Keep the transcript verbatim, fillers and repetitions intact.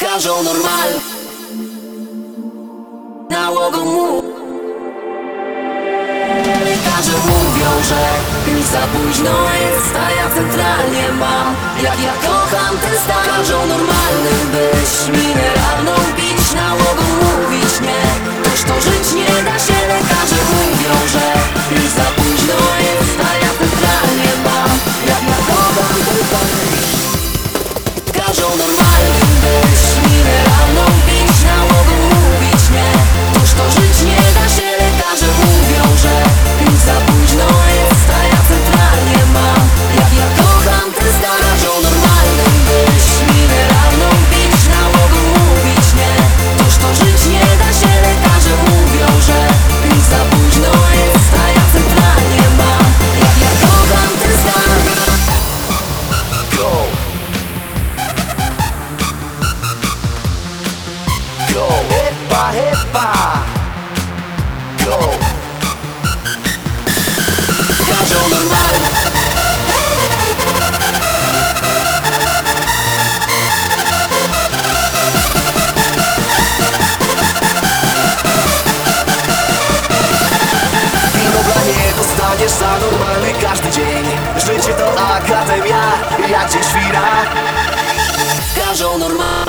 Każą normal nałogą mu. Lekarze mówią, że już za późno jest, a ja centralnie mam, jak ja kocham ten stan. Każą normalnym być, mineralną pić, nałogą mówić nie, toż to żyć nie da się. Lekarze mówią, że już za późno jest, a ja centralnie mam, jak ja kocham ten stan. Każą normalnym być, mineralną pić, nałogą mówić nie, toż to żyć nie da się. Lekarze mówią, że już za późno jest, a ja centralnie mam, jak ja kocham ten stan. Każą normalnym być, mineralną pić, nałogą mówić nie, toż to żyć nie da się. Lekarze mówią, że już za późno jest, a ja centralnie mam, jak ja kocham ten stan. Go! Go, hepa, hepa. Go. Każą normalnie. Winogranie dostaniesz za normalny każdy dzień. Życie to akademia, jak gdzieś świra. Każą normalnie.